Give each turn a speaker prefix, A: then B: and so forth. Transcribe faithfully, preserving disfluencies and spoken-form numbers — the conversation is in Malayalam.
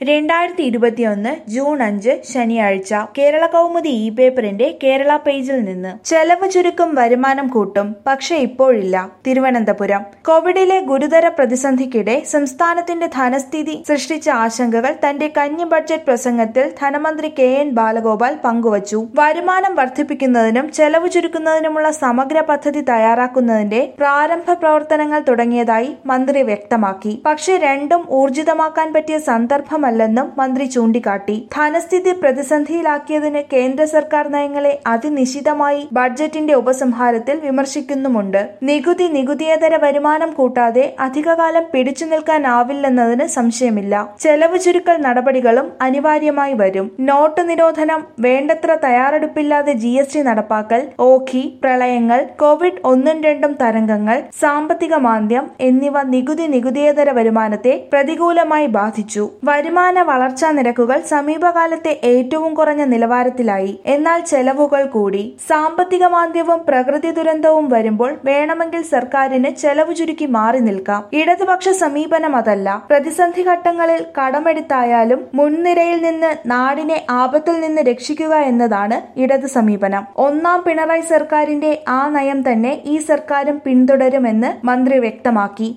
A: രണ്ടായിരത്തി ഇരുപത്തിയൊന്ന് ജൂൺ അഞ്ച് ശനിയാഴ്ച കേരള കൗമുദി ഇ പേപ്പറിന്റെ കേരള പേജിൽ നിന്ന് ചെലവ് ചുരുക്കും വരുമാനം കൂട്ടും പക്ഷെ ഇപ്പോഴില്ല. തിരുവനന്തപുരം കോവിഡിലെ ഗുരുതര പ്രതിസന്ധിക്കിടെ സംസ്ഥാനത്തിന്റെ ധനസ്ഥിതി സൃഷ്ടിച്ച ആശങ്കകൾ തന്റെ കന്നി ബഡ്ജറ്റ് പ്രസംഗത്തിൽ ധനമന്ത്രി കെ എൻ ബാലഗോപാൽ പങ്കുവച്ചു. വരുമാനം വർദ്ധിപ്പിക്കുന്നതിനും ചെലവ് ചുരുക്കുന്നതിനുമുള്ള സമഗ്ര പദ്ധതി തയ്യാറാക്കുന്നതിന്റെ പ്രാരംഭ പ്രവർത്തനങ്ങൾ തുടങ്ങിയതായി മന്ത്രി വ്യക്തമാക്കി. പക്ഷെ രണ്ടും ഊർജിതമാക്കാൻ പറ്റിയ സന്ദർഭമല്ലെന്നും മന്ത്രി ചൂണ്ടിക്കാട്ടി. ധനസ്ഥിതി പ്രതിസന്ധിയിലാക്കിയതിന് കേന്ദ്ര സർക്കാർ നയങ്ങളെ അതിനിശിതമായി ബഡ്ജറ്റിന്റെ ഉപസംഹാരത്തിൽ വിമർശിക്കുന്നുമുണ്ട്. നികുതി നികുതിയേതര വരുമാനം കൂട്ടാതെ അധികകാലം പിടിച്ചു നിൽക്കാനാവില്ലെന്നതിന് സംശയമില്ല. ചെലവ് ചുരുക്കൽ നടപടികളും അനിവാര്യമായി വരും. നോട്ട് നിരോധനം, വേണ്ടത്ര തയ്യാറെടുപ്പില്ലാതെ ജി എസ് ടി നടപ്പാക്കൽ, ഓഖി, പ്രളയങ്ങൾ, കോവിഡ് ഒന്നും രണ്ടും തരംഗങ്ങൾ, സാമ്പത്തിക മാന്ദ്യം എന്നിവ നികുതി നികുതിയേതര വരുമാനത്തെ പ്രതികൂലമായി ബാധിച്ചു. വരുമാന വളർച്ചാ നിരക്കുകൾ സമീപകാലത്തെ ഏറ്റവും കുറഞ്ഞ നിലവാരത്തിലായി. എന്നാൽ ചെലവുകൾ കൂടി. സാമ്പത്തിക മാന്ദ്യവും പ്രകൃതി ദുരന്തവും വരുമ്പോൾ വേണമെങ്കിൽ സർക്കാരിന് ചെലവ് ചുരുക്കി മാറി നിൽക്കാം. ഇടതുപക്ഷ സമീപനം അതല്ല. പ്രതിസന്ധി ഘട്ടങ്ങളിൽ കടമെടുത്തായാലും മുൻനിരയിൽ നിന്ന് നാടിനെ ആപത്തിൽ നിന്ന് രക്ഷിക്കുക എന്നതാണ് ഇടത് സമീപനം. ഒന്നാം പിണറായി സർക്കാരിന്റെ ആ നയം തന്നെ ഈ സർക്കാരും പിന്തുടരുമെന്ന് മന്ത്രി വ്യക്തമാക്കി.